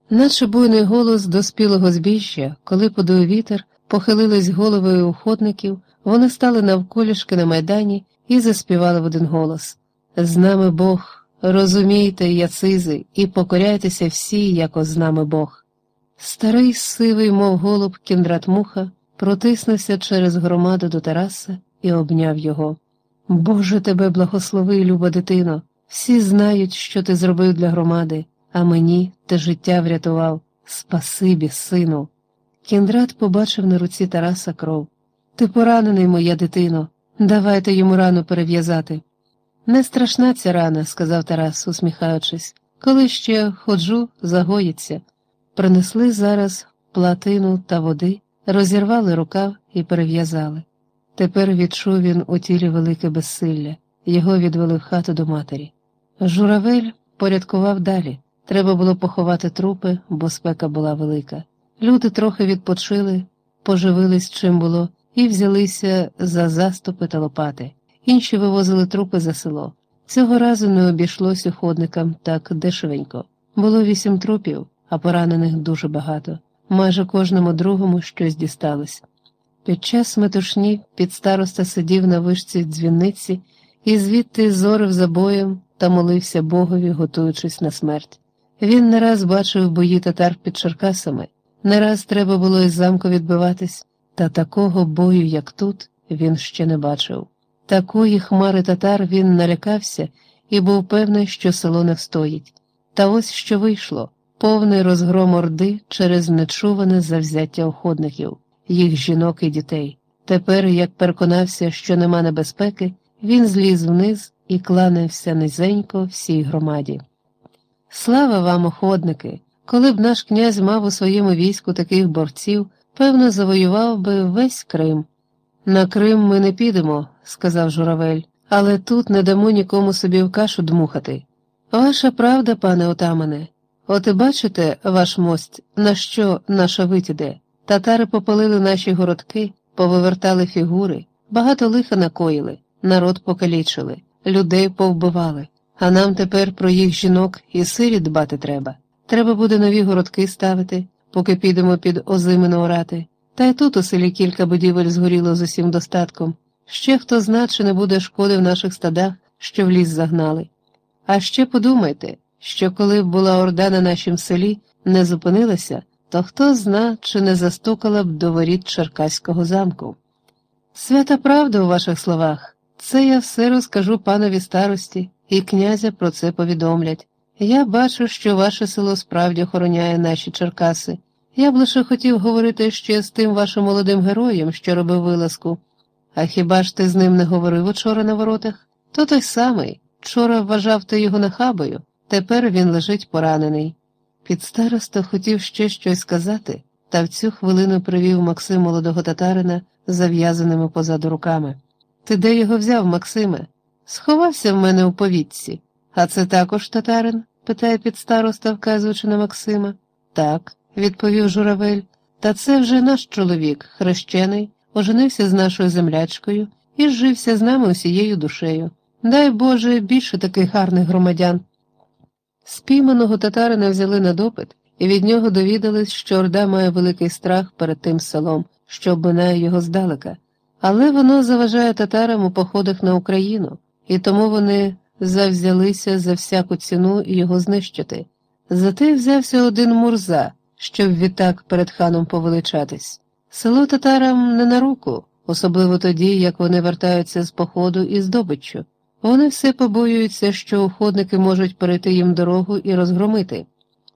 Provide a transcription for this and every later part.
Наче буйний голос доспілого збіжжя, коли подув вітер, похилились голови уходників, вони стали навколішки на майдані і заспівали в один голос: «З нами Бог, розумійте, яцизи, і покоряйтеся всі, яко з нами Бог». Старий, сивий, мов голуб, Кіндрат Муха, протиснувся через громаду до Тараса і обняв його. «Боже тебе благослови, люба дитино, всі знають, що ти зробив для громади, а мені ти життя врятував. Спасибі, сину». Кіндрат побачив на руці Тараса кров. «Ти поранений, моя дитино, давайте йому рану перев'язати». «Не страшна ця рана», – сказав Тарас, усміхаючись, «коли ще ходжу, загоїться». Принесли зараз платину та води, розірвали рукав і перев'язали. Тепер відчув він у тілі велике безсилля, його відвели в хату до матері. Журавель порядкував далі, треба було поховати трупи, бо спека була велика. Люди трохи відпочили, поживились чим було і взялися за заступи та лопати. Інші вивозили трупи за село. Цього разу не обійшлось уходникам так дешевенько. Було 8 трупів, а поранених дуже багато. Майже кожному другому щось дісталось. Під час метушні підстароста сидів на вишці дзвіниці і звідти зорив за боєм та молився Богові, готуючись на смерть. Він не раз бачив бої татар під Черкасами, не раз треба було із замку відбиватись, та такого бою, як тут, він ще не бачив. Такої хмари татар він налякався і був певний, що село не встоїть. Та ось що вийшло – повний розгром орди через нечуване завзяття уходників, їх жінок і дітей. Тепер, як переконався, що нема небезпеки, він зліз вниз і кланявся низенько всій громаді. «Слава вам, уходники! Коли б наш князь мав у своєму війську таких борців, певно, завоював би весь Крим». «На Крим ми не підемо», – сказав Журавель, «але тут не дамо нікому собі в кашу дмухати». «Ваша правда, пане отамане. От і бачите, ваш мость, на що наша вить іде? Татари попалили наші городки, повивертали фігури, багато лиха накоїли, народ покалічили, людей повбивали, а нам тепер про їх жінок і сиріт дбати треба. Треба буде нові городки ставити, поки підемо під озимину орати. Та й тут у селі кілька будівель згоріло з усім достатком. Ще хто зна, чи не буде шкоди в наших стадах, що в ліс загнали. А ще подумайте, що коли б була орда на нашім селі не зупинилася, то хто зна, чи не застукала б до воріт Черкаського замку». «Свята правда у ваших словах. Це я все розкажу панові старості, і князя про це повідомлять. Я бачу, що ваше село справді охороняє наші Черкаси. Я б лише хотів говорити ще з тим вашим молодим героєм, що робив вилазку. А хіба ж ти з ним не говорив учора на воротах? То той самий. Вчора вважав ти його нахабою, тепер він лежить поранений». Підстароста хотів ще щось сказати, та в цю хвилину привів Максим молодого татарина з зав'язаними позаду руками. «Ти де його взяв, Максиме?» «Сховався в мене у повітці». «А це також татарин?» – питає підстароста, вказуючи на Максима. «Так», – відповів Журавель, – «та це вже наш чоловік, хрещений, оженився з нашою землячкою і зжився з нами усією душею. Дай Боже, більше таких гарних громадян». Спійманого татарина взяли на допит, і від нього довідались, що орда має великий страх перед тим селом, що обминає його здалека. Але воно заважає татарам у походах на Україну, і тому вони завзялися за всяку ціну його знищити. Зате взявся один Мурза, щоб відтак перед ханом повеличатись. Село татарам не на руку, особливо тоді, як вони вертаються з походу і здобиччю. Вони все побоюються, що уходники можуть перейти їм дорогу і розгромити.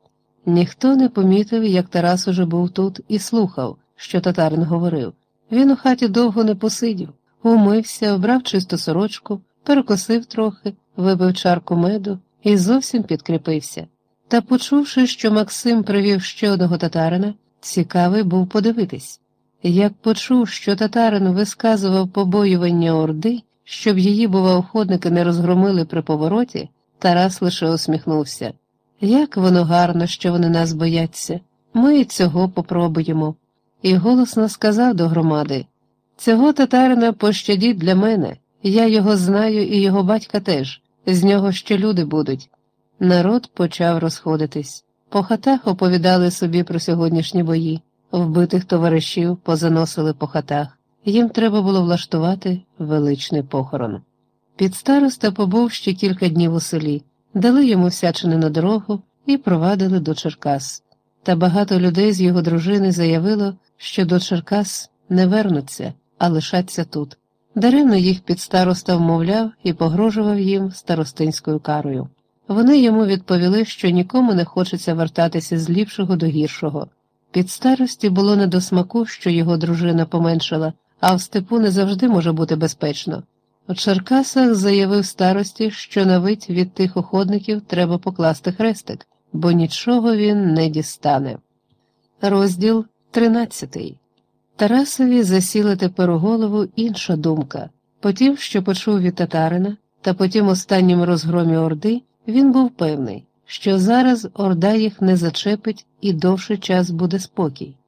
Ніхто не помітив, як Тарас уже був тут і слухав, що татарин говорив. Він у хаті довго не посидів, умився, вбрав чисту сорочку, перекосив трохи, випив чарку меду і зовсім підкріпився. Та, почувши, що Максим привів ще одного татарина, цікавий був подивитись. Як почув, що татарин висказував побоювання орди, щоб її, бува, уходники не розгромили при повороті, Тарас лише усміхнувся. «Як воно гарно, що вони нас бояться. Ми і цього попробуємо». І голосно сказав до громади: «Цього татарина пощадіть для мене. Я його знаю і його батька теж. З нього ще люди будуть». Народ почав розходитись. По хатах оповідали собі про сьогоднішні бої, вбитих товаришів позаносили по хатах. Їм треба було влаштувати величний похорон. Підстароста побув ще кілька днів у селі, дали йому всячини на дорогу і провадили до Черкас. Та багато людей з його дружини заявило, що до Черкас не вернуться, а лишаться тут. Даремно їх підстароста вмовляв і погрожував їм старостинською карою. Вони йому відповіли, що нікому не хочеться вертатися з ліпшого до гіршого. Підстарості було не до смаку, що його дружина поменшала, а в степу не завжди може бути безпечно. У Черкасах заявив старості, що на вить від тих уходників треба покласти хрестик, бо нічого він не дістане. Розділ 13. Тарасові засіла тепер у голову інша думка. Потім, що почув від татарина, та потім останнім розгромі Орди, він був певний, що зараз Орда їх не зачепить і довший час буде спокій.